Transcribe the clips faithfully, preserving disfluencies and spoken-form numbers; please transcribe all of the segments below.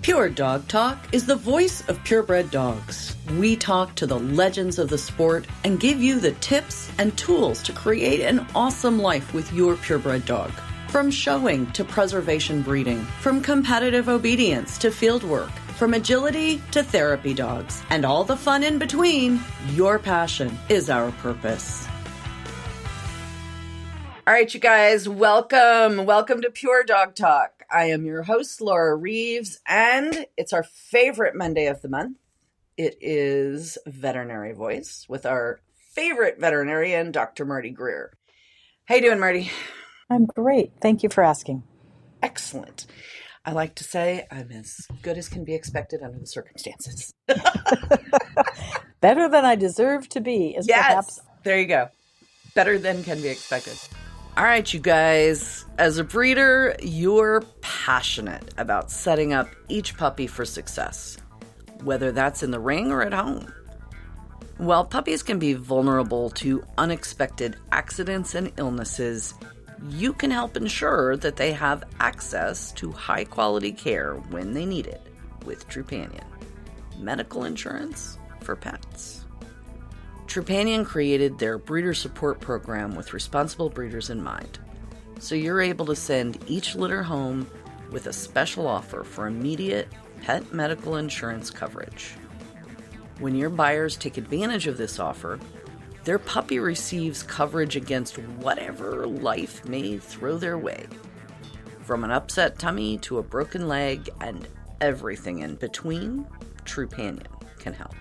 Pure Dog Talk is the voice of purebred dogs. We talk to the legends of the sport and give you the tips and tools to create an awesome life with your purebred dog. From showing to preservation breeding, from competitive obedience to field work, from agility to therapy dogs, and all the fun in between, your passion is our purpose. All right, you guys, welcome. Welcome to Pure Dog Talk. I am your host, Laura Reeves, and it's our favorite Monday of the month. It is Veterinary Voice with our favorite veterinarian, Doctor Marty Greer. How you doing, Marty? I'm great. Thank you for asking. Excellent. I like to say I'm as good as can be expected under the circumstances. Better than I deserve to be is yes, perhaps. There you go. Better than can be expected. All right, you guys, as a breeder, you're passionate about setting up each puppy for success, whether that's in the ring or at home. While puppies can be vulnerable to unexpected accidents and illnesses, you can help ensure that they have access to high-quality care when they need it with Trupanion, medical insurance for pets. Trupanion created their breeder support program with responsible breeders in mind, so you're able to send each litter home with a special offer for immediate pet medical insurance coverage. When your buyers take advantage of this offer, their puppy receives coverage against whatever life may throw their way, from an upset tummy to a broken leg and everything in between. Trupanion can help.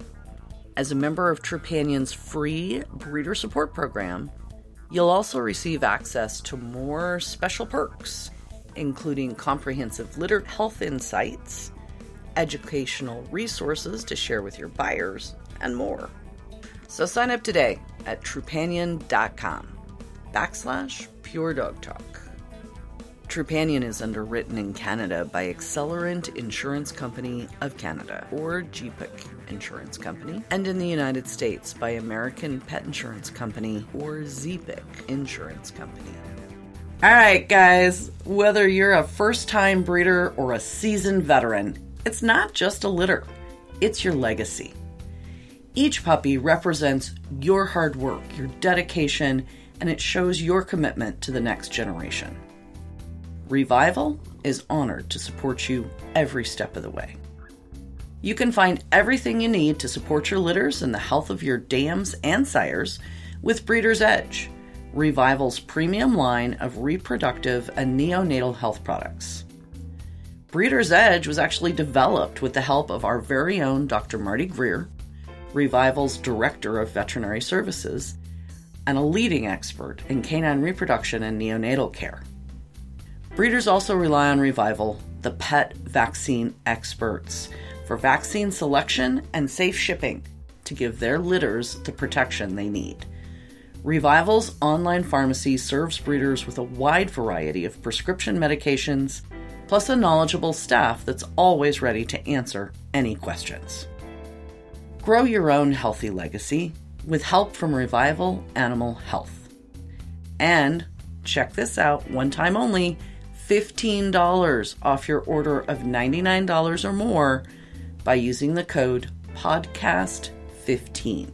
As a member of Trupanion's free breeder support program, you'll also receive access to more special perks, including comprehensive litter health insights, educational resources to share with your buyers, and more. So sign up today at trupanion.com backslash pure dog talk. Trupanion is underwritten in Canada by Accelerant Insurance Company of Canada, or G P I C Insurance Company, and in the United States by American Pet Insurance Company, or Z P I C Insurance Company. All right, guys, whether you're a first-time breeder or a seasoned veteran, it's not just a litter, it's your legacy. Each puppy represents your hard work, your dedication, and it shows your commitment to the next generation. Revival is honored to support you every step of the way. You can find everything you need to support your litters and the health of your dams and sires with Breeder's Edge, Revival's premium line of reproductive and neonatal health products. Breeder's Edge was actually developed with the help of our very own Doctor Marty Greer, Revival's Director of Veterinary Services, and a leading expert in canine reproduction and neonatal care. Breeders also rely on Revival, the pet vaccine experts, for vaccine selection and safe shipping to give their litters the protection they need. Revival's online pharmacy serves breeders with a wide variety of prescription medications, plus a knowledgeable staff that's always ready to answer any questions. Grow your own healthy legacy with help from Revival Animal Health. And check this out, one time only, fifteen dollars off your order of ninety-nine dollars or more by using the code podcast fifteen.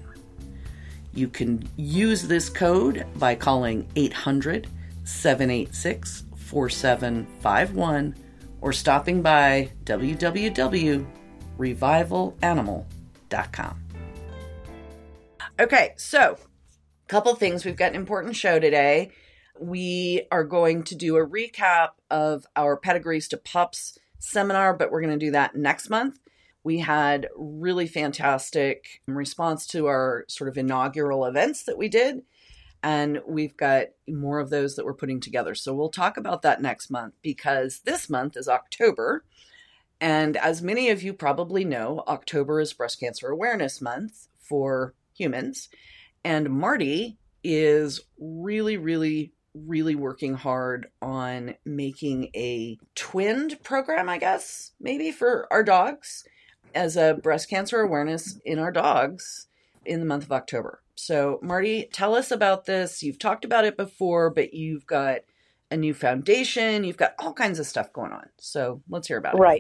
You can use this code by calling eight hundred, seven eight six, four seven five one or stopping by w w w dot revival animal dot com. Okay, so a couple things. We've got an important show today. We are going to do a recap of our Pedigrees to Pups seminar, but we're going to do that next month. We had really fantastic response to our sort of inaugural events that we did, and we've got more of those that we're putting together. So we'll talk about that next month, because this month is October, and as many of you probably know, October is Breast Cancer Awareness Month for humans, and Marty is really, really really working hard on making a twinned program, I guess, maybe for our dogs, as a breast cancer awareness in our dogs in the month of October. So Marty, tell us about this. You've talked about it before, but you've got a new foundation. You've got all kinds of stuff going on. So let's hear about it. Right.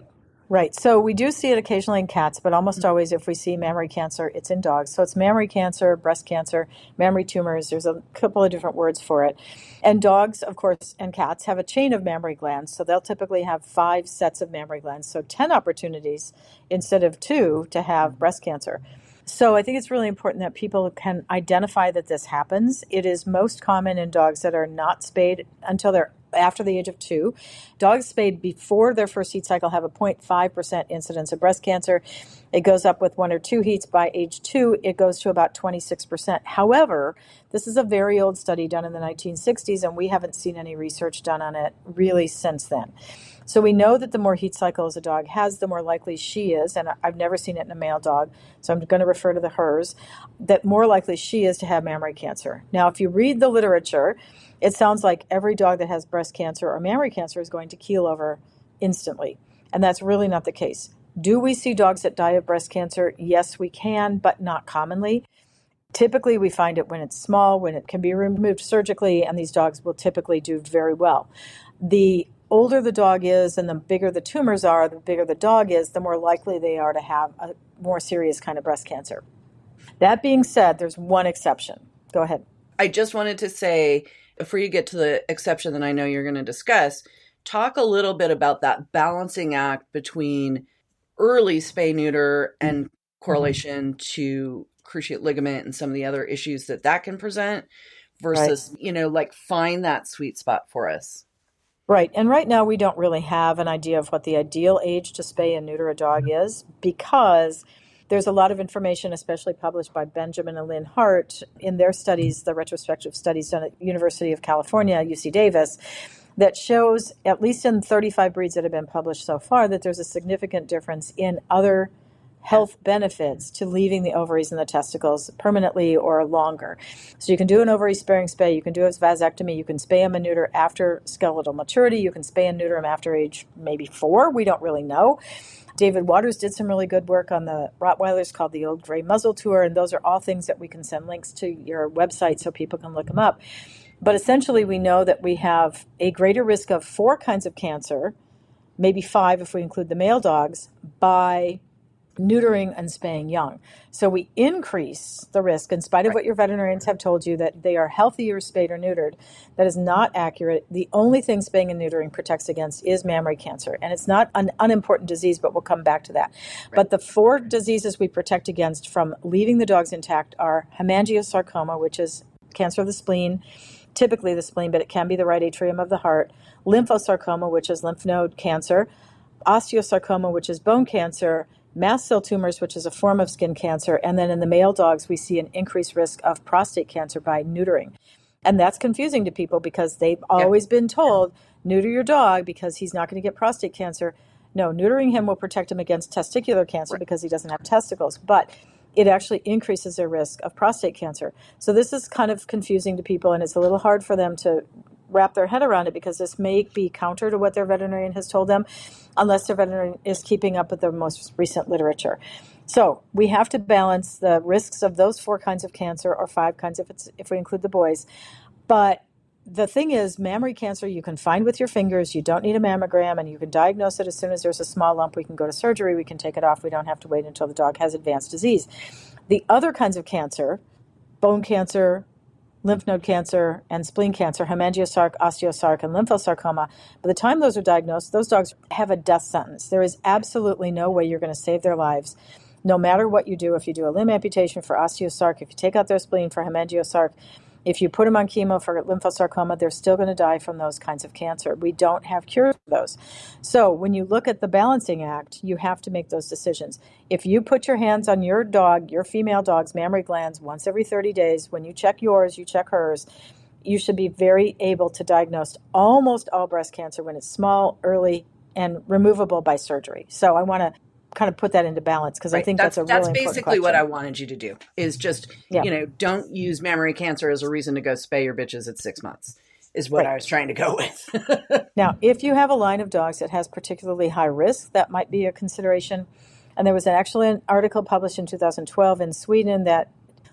Right. So we do see it occasionally in cats, but almost always if we see mammary cancer, it's in dogs. So it's mammary cancer, breast cancer, mammary tumors. There's a couple of different words for it. And dogs, of course, and cats have a chain of mammary glands. So they'll typically have five sets of mammary glands. So ten opportunities instead of two to have breast cancer. So I think it's really important that people can identify that this happens. It is most common in dogs that are not spayed until they're after the age of two. Dogs spayed before their first heat cycle have a zero point five percent incidence of breast cancer. It goes up with one or two heats. By age two, it goes to about twenty-six percent. However, this is a very old study done in the nineteen sixties, and we haven't seen any research done on it really since then. So we know that the more heat cycles a dog has, the more likely she is, and I've never seen it in a male dog, so I'm going to refer to the hers, that more likely she is to have mammary cancer. Now, if you read the literature, it sounds like every dog that has breast cancer or mammary cancer is going to keel over instantly, and that's really not the case. Do we see dogs that die of breast cancer? Yes, we can, but not commonly. Typically, we find it when it's small, when it can be removed surgically, and these dogs will typically do very well. The older the dog is and the bigger the tumors are, the bigger the dog is, the more likely they are to have a more serious kind of breast cancer. That being said, there's one exception. Go ahead. I just wanted to say, before you get to the exception that I know you're going to discuss, talk a little bit about that balancing act between early spay-neuter and correlation mm-hmm. to cruciate ligament and some of the other issues that that can present versus, right. you know, like find that sweet spot for us. Right. And right now we don't really have an idea of what the ideal age to spay and neuter a dog is, because there's a lot of information, especially published by Benjamin and Lynn Hart in their studies, the retrospective studies done at University of California, U C Davis, that shows, at least in thirty-five breeds that have been published so far, that there's a significant difference in other health benefits to leaving the ovaries and the testicles permanently or longer. So you can do an ovary sparing spay, you can do a vasectomy, you can spay them and neuter after skeletal maturity, you can spay and neuter them after age maybe four, we don't really know. David Waters did some really good work on the Rottweilers called the Old Gray Muzzle Tour, and those are all things that we can send links to your website so people can look them up. But essentially we know that we have a greater risk of four kinds of cancer, maybe five if we include the male dogs, by neutering and spaying young. So we increase the risk, in spite of what your veterinarians have told you, that they are healthier spayed or neutered. That is not accurate. The only thing spaying and neutering protects against is mammary cancer. And it's not an unimportant disease, but we'll come back to that. Right. But the four diseases we protect against from leaving the dogs intact are hemangiosarcoma, which is cancer of the spleen, typically the spleen, but it can be the right atrium of the heart, lymphosarcoma, which is lymph node cancer, osteosarcoma, which is bone cancer, mast cell tumors, which is a form of skin cancer, and then in the male dogs, we see an increased risk of prostate cancer by neutering. And that's confusing to people because they've always yep. been told, neuter your dog because he's not going to get prostate cancer. No, neutering him will protect him against testicular cancer right. because he doesn't have testicles, but it actually increases their risk of prostate cancer. So this is kind of confusing to people, and it's a little hard for them to wrap their head around it because this may be counter to what their veterinarian has told them, unless their veterinarian is keeping up with the most recent literature. So we have to balance the risks of those four kinds of cancer, or five kinds if it's if we include the boys. But the thing is, mammary cancer you can find with your fingers. You don't need a mammogram, and you can diagnose it as soon as there's a small lump. We can go to surgery. We can take it off. We don't have to wait until the dog has advanced disease. The other kinds of cancer, bone cancer, lymph node cancer, and spleen cancer, hemangiosarc, osteosarc, and lymphosarcoma, by the time those are diagnosed, those dogs have a death sentence. There is absolutely no way you're going to save their lives, no matter what you do. If you do a limb amputation for osteosarc, if you take out their spleen for hemangiosarc, if you put them on chemo for lymphosarcoma, they're still going to die from those kinds of cancer. We don't have cures for those. So when you look at the balancing act, you have to make those decisions. If you put your hands on your dog, your female dog's mammary glands once every thirty days, when you check yours, you check hers, you should be very able to diagnose almost all breast cancer when it's small, early, and removable by surgery. So I want to kind of put that into balance because right. I think that's, that's a really that's important basically question. What I wanted you to do is just, yeah. you know, don't use mammary cancer as a reason to go spay your bitches at six months is what right. I was trying to go with. Now, if you have a line of dogs that has particularly high risk, that might be a consideration. And there was an actually an article published in two thousand twelve in Sweden that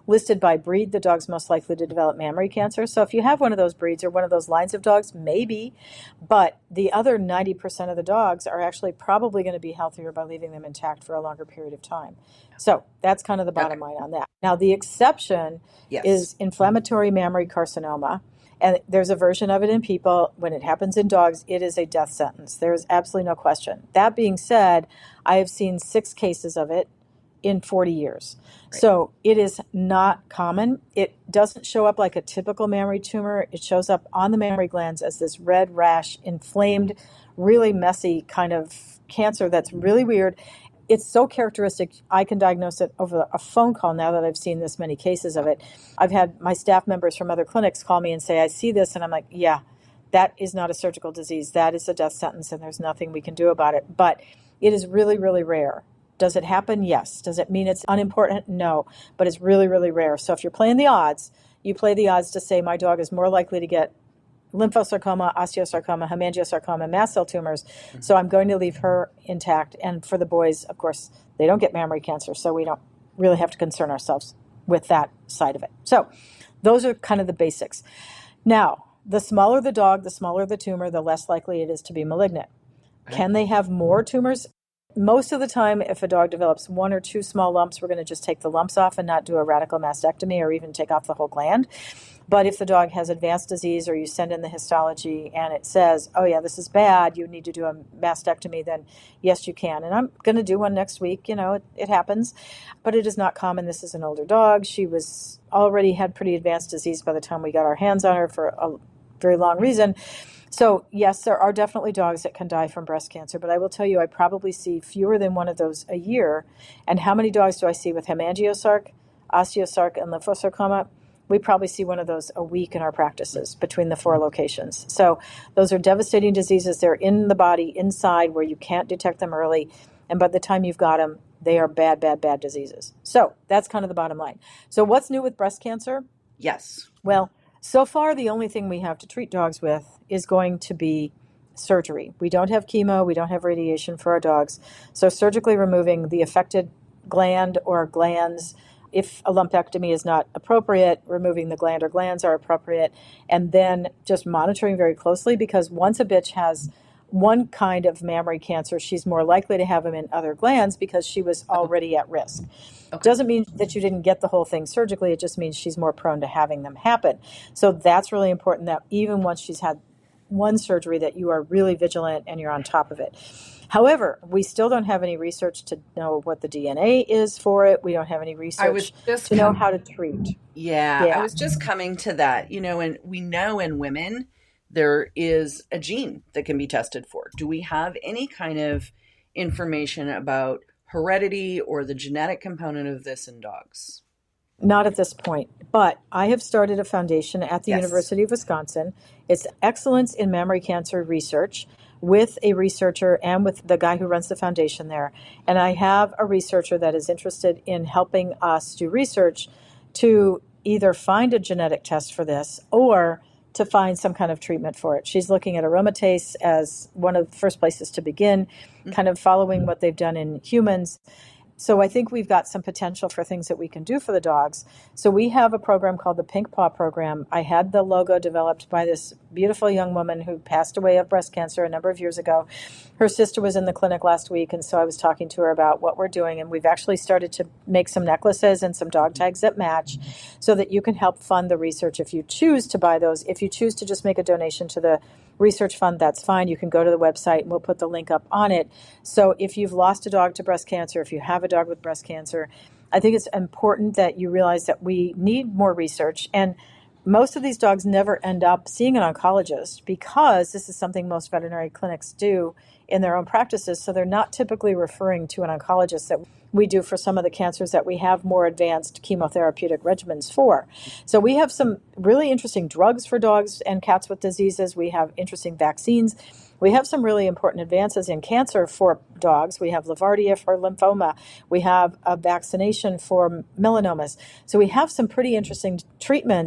listed by breed, the dog's most likely to develop mammary cancer. So if you have one of those breeds or one of those lines of dogs, maybe, but the other ninety percent of the dogs are actually probably going to be healthier by leaving them intact for a longer period of time. So that's kind of the bottom okay. line on that. Now, the exception yes. is inflammatory mammary carcinoma. And there's a version of it in people. When it happens in dogs, it is a death sentence. There's absolutely no question. That being said, I have seen six cases of it in forty years. Right. So it is not common. It doesn't show up like a typical mammary tumor. It shows up on the mammary glands as this red rash, inflamed, really messy kind of cancer that's really weird. It's so characteristic, I can diagnose it over a phone call now that I've seen this many cases of it. I've had my staff members from other clinics call me and say, I see this, and I'm like, yeah, that is not a surgical disease. That is a death sentence, and there's nothing we can do about it. But it is really, really rare. Does it happen? Yes. Does it mean it's unimportant? No. But it's really, really rare. So if you're playing the odds, you play the odds to say my dog is more likely to get lymphosarcoma, osteosarcoma, hemangiosarcoma, mast cell tumors. Mm-hmm. So I'm going to leave her intact. And for the boys, of course, they don't get mammary cancer, so we don't really have to concern ourselves with that side of it. So those are kind of the basics. Now, the smaller the dog, the smaller the tumor, the less likely it is to be malignant. Okay. Can they have more tumors? Most of the time, if a dog develops one or two small lumps, we're going to just take the lumps off and not do a radical mastectomy or even take off the whole gland. But if the dog has advanced disease or you send in the histology and it says, oh, yeah, this is bad, you need to do a mastectomy, then yes, you can. And I'm going to do one next week. You know, it, it happens. But it is not common. This is an older dog. She was already had pretty advanced disease by the time we got our hands on her for a very long reason. So, yes, there are definitely dogs that can die from breast cancer, but I will tell you, I probably see fewer than one of those a year. And how many dogs do I see with hemangiosarc, osteosarc, and lymphosarcoma? We probably see one of those a week in our practices between the four locations. So those are devastating diseases. They're in the body, inside, where you can't detect them early. And by the time you've got them, they are bad, bad, bad diseases. So that's kind of the bottom line. So what's new with breast cancer? Yes. Well, so far, the only thing we have to treat dogs with is going to be surgery. We don't have chemo. We don't have radiation for our dogs. So surgically removing the affected gland or glands, if a lumpectomy is not appropriate, removing the gland or glands are appropriate, and then just monitoring very closely, because once a bitch has one kind of mammary cancer, she's more likely to have them in other glands because she was already at risk. Okay. Doesn't mean that you didn't get the whole thing surgically. It just means she's more prone to having them happen. So that's really important, that even once she's had one surgery, that you are really vigilant and you're on top of it. However, we still don't have any research to know what the D N A is for it. We don't have any research I was just to know com- how to treat. Yeah, yeah, I was just coming to that. You know, and we know in women there is a gene that can be tested for. Do we have any kind of information about heredity or the genetic component of this in dogs? Not at this point, but I have started a foundation at the yes. University of Wisconsin. It's Excellence in Mammary Cancer Research, with a researcher and with the guy who runs the foundation there. And I have a researcher that is interested in helping us do research to either find a genetic test for this or to find some kind of treatment for it. She's looking at aromatase as one of the first places to begin, kind of following what they've done in humans. So I think we've got some potential for things that we can do for the dogs. So we have a program called the Pink Paw Program. I had the logo developed by this beautiful young woman who passed away of breast cancer a number of years ago. Her sister was in the clinic last week, and so I was talking to her about what we're doing. And we've actually started to make some necklaces and some dog tags that match so that you can help fund the research if you choose to buy those. If you choose to just make a donation to the research fund, that's fine. You can go to the website and we'll put the link up on it. So if you've lost a dog to breast cancer, if you have a dog with breast cancer, I think it's important that you realize that we need more research. And most of these dogs never end up seeing an oncologist because this is something most veterinary clinics do in their own practices. So they're not typically referring to an oncologist that we do for some of the cancers that we have more advanced chemotherapeutic regimens for. So we have some really interesting drugs for dogs and cats with diseases. We have interesting vaccines. We have some really important advances in cancer for dogs. We have Lavardia for lymphoma. We have a vaccination for melanomas. So we have some pretty interesting treatments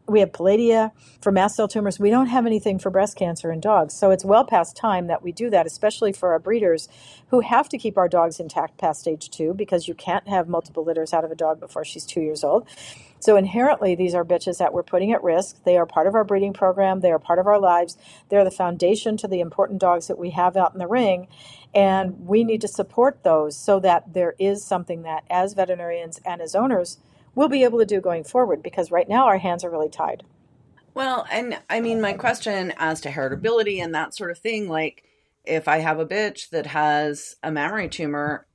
We have Palladia for mast cell tumors. We don't have anything for breast cancer in dogs. So it's well past time that we do that, especially for our breeders who have to keep our dogs intact past stage two, because you can't have multiple litters out of a dog before she's two years old. So inherently, these are bitches that we're putting at risk. They are part of our breeding program. They are part of our lives. They're the foundation to the important dogs that we have out in the ring. And we need to support those so that there is something that, as veterinarians and as owners, we'll be able to do going forward, because right now our hands are really tied. Well, and I mean, my question as to heritability and that sort of thing, like if I have a bitch that has a mammary tumor,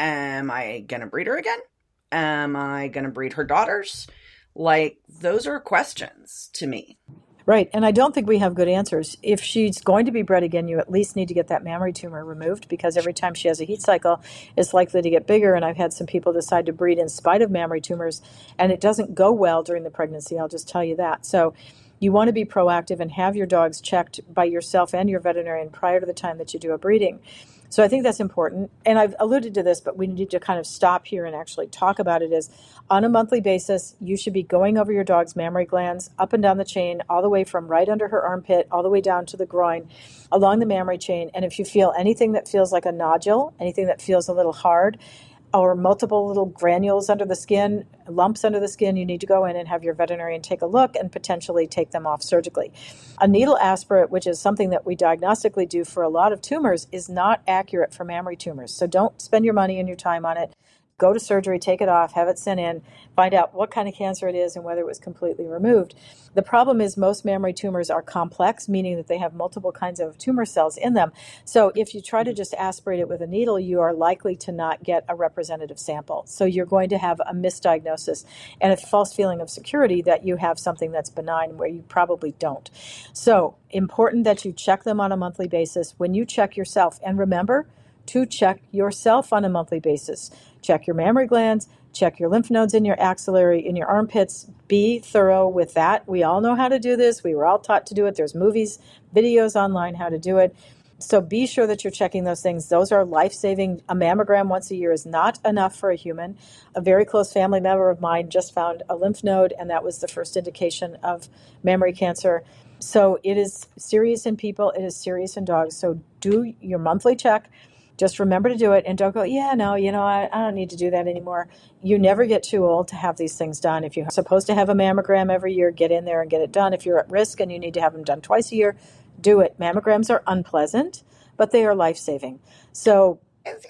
am I going to breed her again? Am I going to breed her daughters? Like, those are questions to me. Right. And I don't think we have good answers. If she's going to be bred again, you at least need to get that mammary tumor removed, because every time she has a heat cycle, it's likely to get bigger. And I've had some people decide to breed in spite of mammary tumors, and it doesn't go well during the pregnancy. I'll just tell you that. So you want to be proactive and have your dogs checked by yourself and your veterinarian prior to the time that you do a breeding. So I think that's important. And I've alluded to this, but we need to kind of stop here and actually talk about it. Is on a monthly basis, you should be going over your dog's mammary glands up and down the chain, all the way from right under her armpit, all the way down to the groin, along the mammary chain. And if you feel anything that feels like a nodule, anything that feels a little hard, or multiple little granules under the skin, lumps under the skin, you need to go in and have your veterinarian take a look and potentially take them off surgically. A needle aspirate, which is something that we diagnostically do for a lot of tumors, is not accurate for mammary tumors. So don't spend your money and your time on it. Go to surgery, take it off, have it sent in, find out what kind of cancer it is and whether it was completely removed. The problem is most mammary tumors are complex, meaning that they have multiple kinds of tumor cells in them. So if you try to just aspirate it with a needle, you are likely to not get a representative sample. So you're going to have a misdiagnosis and a false feeling of security that you have something that's benign where you probably don't. So important that you check them on a monthly basis. When you check yourself, and remember to check yourself on a monthly basis. Check your mammary glands, check your lymph nodes in your axillary, in your armpits. Be thorough with that. We all know how to do this. We were all taught to do it. There's movies, videos online how to do it. So be sure that you're checking those things. Those are life-saving. A mammogram once a year is not enough for a human. A very close family member of mine just found a lymph node, and that was the first indication of mammary cancer. So it is serious in people. It is serious in dogs. So do your monthly check. Just remember to do it, and don't go, yeah, no, you know, I, I don't need to do that anymore. You never get too old to have these things done. If you're supposed to have a mammogram every year, get in there and get it done. If you're at risk and you need to have them done twice a year, do it. Mammograms are unpleasant, but they are life-saving. So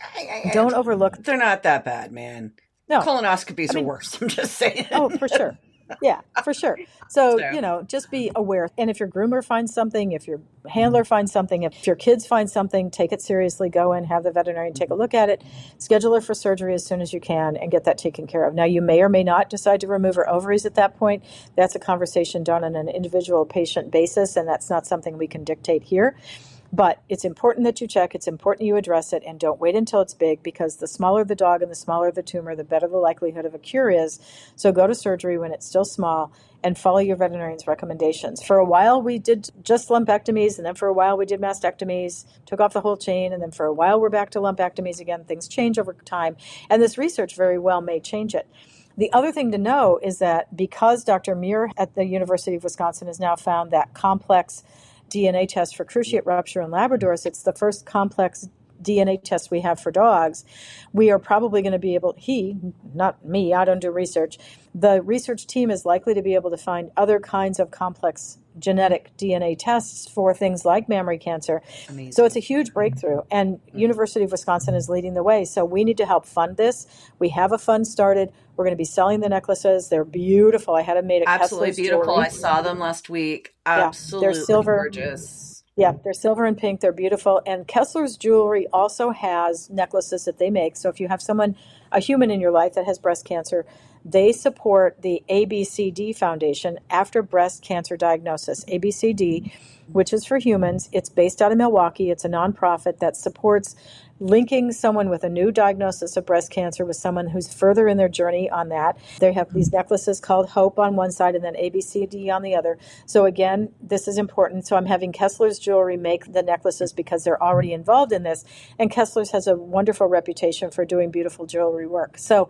don't overlook. They're not that bad, man. No. Colonoscopies I mean, are worse. I'm just saying. Oh, for sure. Yeah, for sure. So, so, you know, just be aware. And if your groomer finds something, if your handler finds something, if your kids find something, take it seriously. Go in, have the veterinarian take a look at it, schedule her for surgery as soon as you can, and get that taken care of. Now, you may or may not decide to remove her ovaries at that point. That's a conversation done on an individual patient basis, and that's not something we can dictate here. But it's important that you check. It's important you address it, and don't wait until it's big, because the smaller the dog and the smaller the tumor, the better the likelihood of a cure is. So go to surgery when it's still small and follow your veterinarian's recommendations. For a while, we did just lumpectomies, and then for a while we did mastectomies, took off the whole chain, and then for a while we're back to lumpectomies again. Things change over time, and this research very well may change it. The other thing to know is that because Doctor Muir at the University of Wisconsin has now found that complex D N A test for cruciate rupture in Labradors, it's the first complex D N A test we have for dogs. We are probably going to be able, he, not me, I don't do research. The research team is likely to be able to find other kinds of complex genetic D N A tests for things like mammary cancer. Amazing. So it's a huge breakthrough, and mm-hmm. University of Wisconsin is leading the way. So we need to help fund this. We have a fund started. We're going to be selling the necklaces. They're beautiful. I had them made at Absolutely Kessler's beautiful. Jewelry. I saw them last week. Absolutely yeah, they're silver. Gorgeous. Yeah, they're silver and pink. They're beautiful. And Kessler's Jewelry also has necklaces that they make. So if you have someone, a human in your life that has breast cancer, they support the A B C D Foundation after breast cancer diagnosis. A B C D, which is for humans. It's based out of Milwaukee. It's a nonprofit that supports linking someone with a new diagnosis of breast cancer with someone who's further in their journey on that. They have these necklaces called Hope on one side and then A B C D on the other. So again, this is important. So I'm having Kessler's Jewelry make the necklaces because they're already involved in this. And Kessler's has a wonderful reputation for doing beautiful jewelry work. So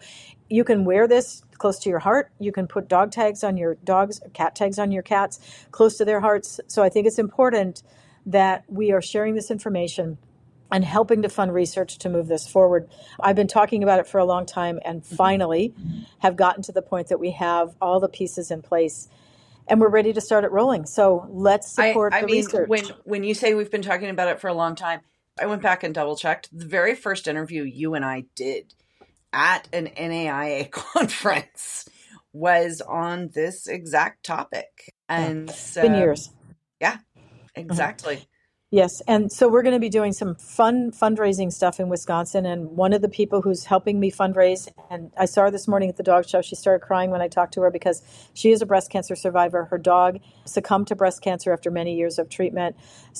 you can wear this close to your heart. You can put dog tags on your dogs, cat tags on your cats close to their hearts. So I think it's important that we are sharing this information and helping to fund research to move this forward. I've been talking about it for a long time and finally have gotten to the point that we have all the pieces in place and we're ready to start it rolling. So let's support I, I the mean, research. When, when you say we've been talking about it for a long time, I went back and double checked. The very first interview you and I did at an N A I A conference was on this exact topic. And yeah. so, It's been years. Yeah, exactly. Mm-hmm. Yes. And so we're going to be doing some fun fundraising stuff in Wisconsin. And one of the people who's helping me fundraise, and I saw her this morning at the dog show, she started crying when I talked to her because she is a breast cancer survivor. Her dog succumbed to breast cancer after many years of treatment.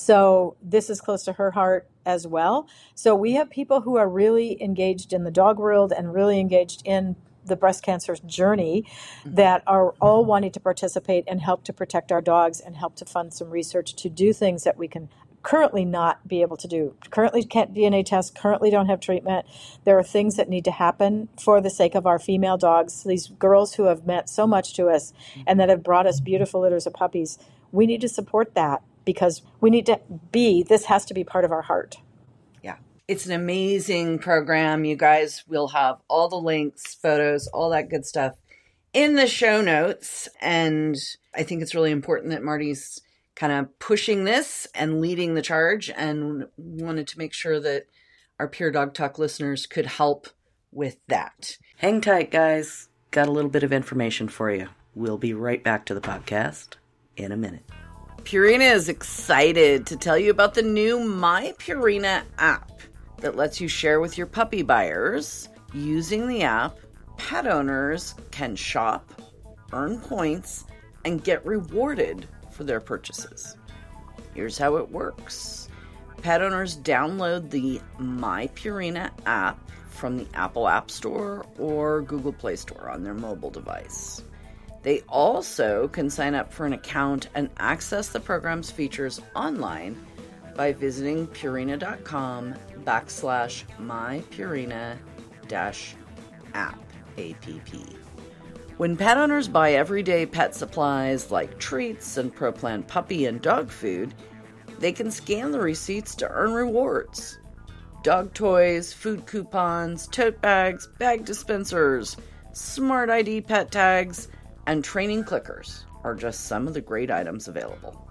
So this is close to her heart as well. So we have people who are really engaged in the dog world and really engaged in the breast cancer journey that are all wanting to participate and help to protect our dogs and help to fund some research to do things that we can currently not be able to do. Currently can't D N A test, currently don't have treatment. There are things that need to happen for the sake of our female dogs, these girls who have meant so much to us and that have brought us beautiful litters of puppies. We need to support that because we need to be, this has to be part of our heart. Yeah. It's an amazing program. You guys will have all the links, photos, all that good stuff in the show notes. And I think it's really important that Marty's kind of pushing this and leading the charge and wanted to make sure that our Pure Dog Talk listeners could help with that. Hang tight, guys. Got a little bit of information for you. We'll be right back to the podcast in a minute. Purina is excited to tell you about the new My Purina app that lets you share with your puppy buyers. Using the app, pet owners can shop, earn points, and get rewarded for their purchases. Here's how it works. Pet owners download the My Purina app from the Apple App Store or Google Play Store on their mobile device. They also can sign up for an account and access the program's features online by visiting purina.com backslash mypurina dash app, A P P. When pet owners buy everyday pet supplies like treats and ProPlan puppy and dog food, they can scan the receipts to earn rewards. Dog toys, food coupons, tote bags, bag dispensers, smart I D pet tags, and training clickers are just some of the great items available.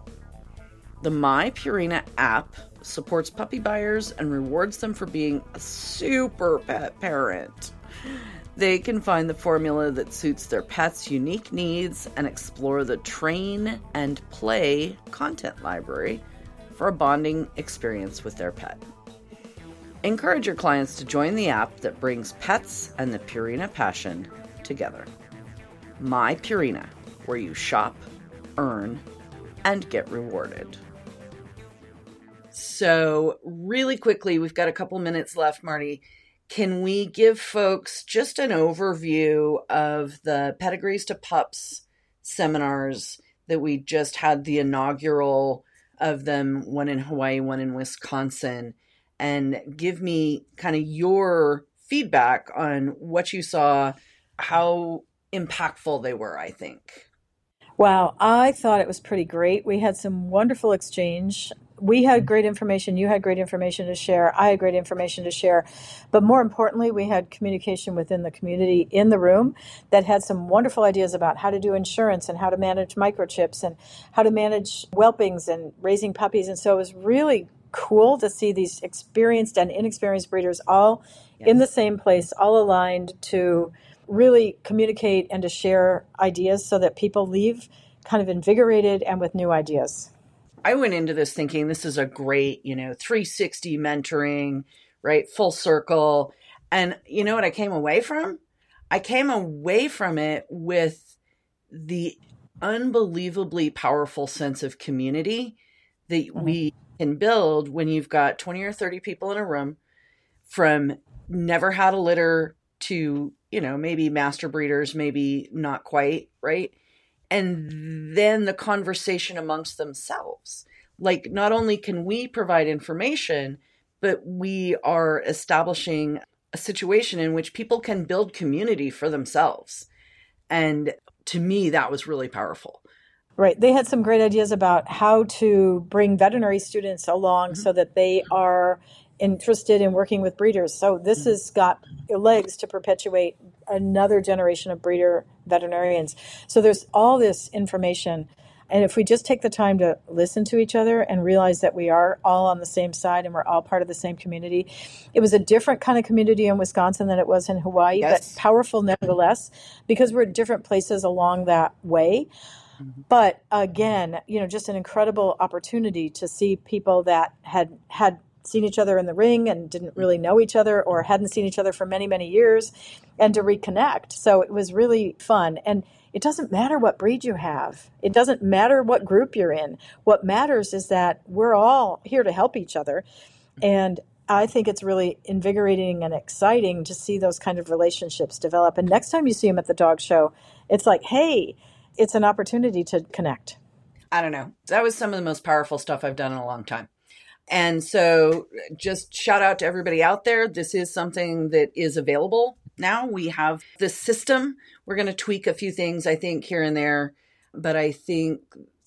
The My Purina app supports puppy buyers and rewards them for being a super pet parent. They can find the formula that suits their pet's unique needs and explore the train and play content library for a bonding experience with their pet. Encourage your clients to join the app that brings pets and the Purina passion together. My Purina, where you shop, earn, and get rewarded. So, really quickly, we've got a couple minutes left, Marty. Can we give folks just an overview of the Pedigrees to Pups seminars that we just had, the inaugural of them, one in Hawaii, one in Wisconsin, and give me kind of your feedback on what you saw, how impactful they were, I think. Wow, I thought it was pretty great. We had some wonderful exchange. We had great information. You had great information to share. I had great information to share. But more importantly, we had communication within the community in the room that had some wonderful ideas about how to do insurance and how to manage microchips and how to manage whelpings and raising puppies. And so it was really cool to see these experienced and inexperienced breeders all yes. in the same place, all aligned to really communicate and to share ideas so that people leave kind of invigorated and with new ideas. I went into this thinking this is a great, you know, three sixty mentoring, right? Full circle. And you know what I came away from? I came away from it with the unbelievably powerful sense of community that mm-hmm. we can build when you've got twenty or thirty people in a room, from never had a litter to, you know, maybe master breeders, maybe not quite, right? And then the conversation amongst themselves. Like, not only can we provide information, but we are establishing a situation in which people can build community for themselves. And to me, that was really powerful. Right. They had some great ideas about how to bring veterinary students along mm-hmm. so that they are interested in working with breeders. So this mm-hmm. has got legs to perpetuate another generation of breeder veterinarians. So there's all this information. And if we just take the time to listen to each other and realize that we are all on the same side and we're all part of the same community. It was a different kind of community in Wisconsin than it was in Hawaii, yes. but powerful nevertheless, because we're at different places along that way. Mm-hmm. But again, you know, just an incredible opportunity to see people that had had seen each other in the ring and didn't really know each other or hadn't seen each other for many, many years, and to reconnect. So it was really fun. And it doesn't matter what breed you have. It doesn't matter what group you're in. What matters is that we're all here to help each other. And I think it's really invigorating and exciting to see those kind of relationships develop. And next time you see them at the dog show, it's like, hey, it's an opportunity to connect. I don't know. That was some of the most powerful stuff I've done in a long time. And so just shout out to everybody out there. This is something that is available now. We have this system. We're going to tweak a few things, I think, here and there. But I think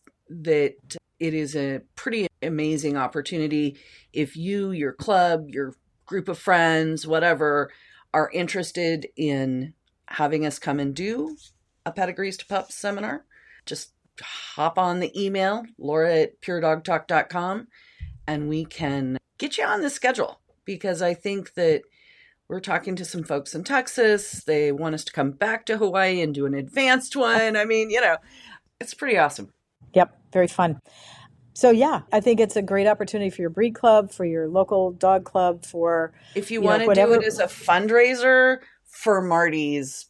that it is a pretty amazing opportunity if you, your club, your group of friends, whatever, are interested in having us come and do a Pedigrees to Pups seminar. Just hop on the email, Laura at pure dog talk dot com. And we can get you on the schedule, because I think that we're talking to some folks in Texas. They want us to come back to Hawaii and do an advanced one. I mean, you know, it's pretty awesome. Yep. Very fun. So, yeah, I think it's a great opportunity for your breed club, for your local dog club, for if you, you want know, to do it as a fundraiser for Marty's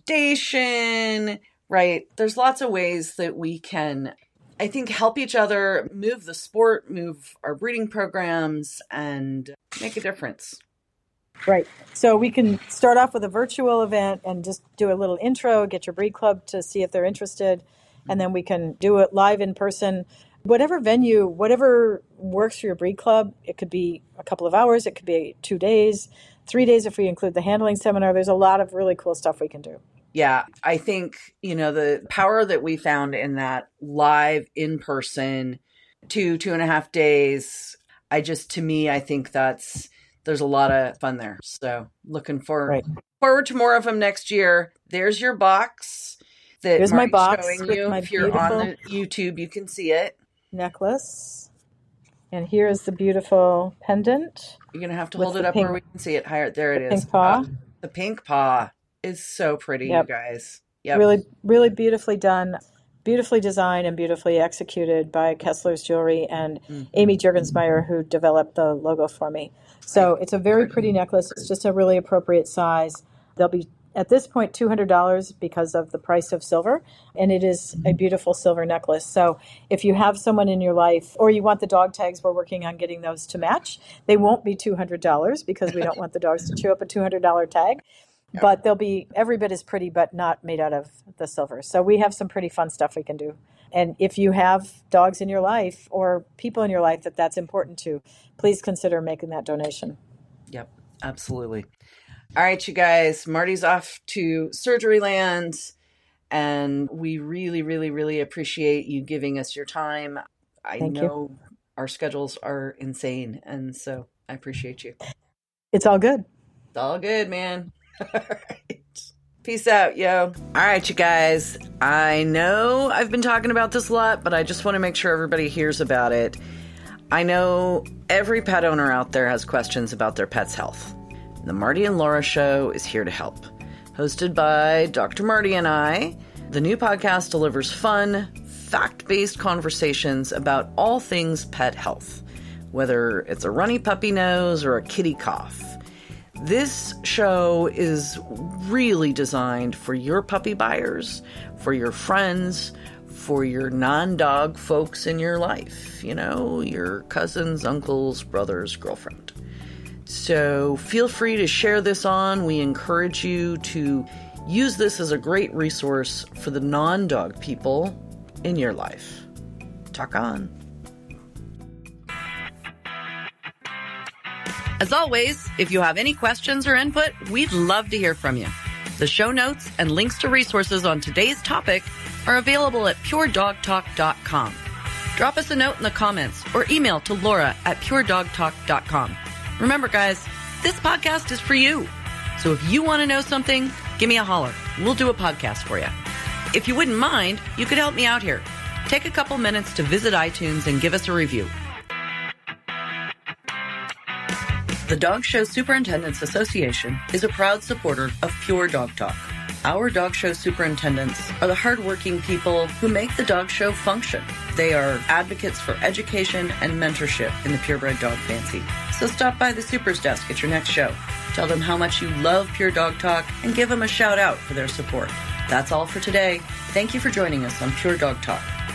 foundation, right? There's lots of ways that we can, I think, help each other move the sport, move our breeding programs, and make a difference. Right. So we can start off with a virtual event and just do a little intro, get your breed club to see if they're interested, and then we can do it live in person. Whatever venue, whatever works for your breed club. It could be a couple of hours. It could be two days, three days if we include the handling seminar. There's a lot of really cool stuff we can do. Yeah, I think, you know, the power that we found in that live in person, two, two and a half days, I just, to me, I think that's, there's a lot of fun there. So looking forward, right. forward to more of them next year. There's your box that There's Marty's my box showing you. If you're on the YouTube, you can see it. Necklace. And here is the beautiful pendant. You're going to have to hold it up pink, where we can see it higher. There it the is. Pink paw. Uh, the pink paw is so pretty, yep. you guys. Yep. Really, really beautifully done, beautifully designed and beautifully executed by Kessler's Jewelry and mm-hmm. Amy Juergensmeyer, who developed the logo for me. So it's a very pretty necklace. It's just a really appropriate size. They'll be, at this point, two hundred dollars because of the price of silver, and it is a beautiful silver necklace. So if you have someone in your life, or you want the dog tags, we're working on getting those to match. They won't be two hundred dollars because we don't want the dogs to chew up a two hundred dollars tag. Yep. But they'll be every bit as pretty, but not made out of the silver. So we have some pretty fun stuff we can do. And if you have dogs in your life or people in your life that that's important to, please consider making that donation. Yep, absolutely. All right, you guys, Marty's off to Surgery Land, and we really, really, really appreciate you giving us your time. I Thank know you. Our schedules are insane, and so I appreciate you. It's all good. It's all good, man. All right. Peace out, yo. All right, you guys. I know I've been talking about this a lot, but I just want to make sure everybody hears about it. I know every pet owner out there has questions about their pet's health. The Marty and Laura Show is here to help. Hosted by Doctor Marty and I, the new podcast delivers fun, fact-based conversations about all things pet health, whether it's a runny puppy nose or a kitty cough. This show is really designed for your puppy buyers, for your friends, for your non-dog folks in your life, you know, your cousins, uncles, brothers, girlfriend. So feel free to share this on. We encourage you to use this as a great resource for the non-dog people in your life. Talk on. As always, if you have any questions or input, we'd love to hear from you. The show notes and links to resources on today's topic are available at pure dog talk dot com. Drop us a note in the comments or email to Laura at pure dog talk dot com. Remember, guys, this podcast is for you. So if you want to know something, give me a holler. We'll do a podcast for you. If you wouldn't mind, you could help me out here. Take a couple minutes to visit iTunes and give us a review. The Dog Show Superintendents Association is a proud supporter of Pure Dog Talk. Our dog show superintendents are the hardworking people who make the dog show function. They are advocates for education and mentorship in the purebred dog fancy. So stop by the Super's desk at your next show. Tell them how much you love Pure Dog Talk and give them a shout out for their support. That's all for today. Thank you for joining us on Pure Dog Talk.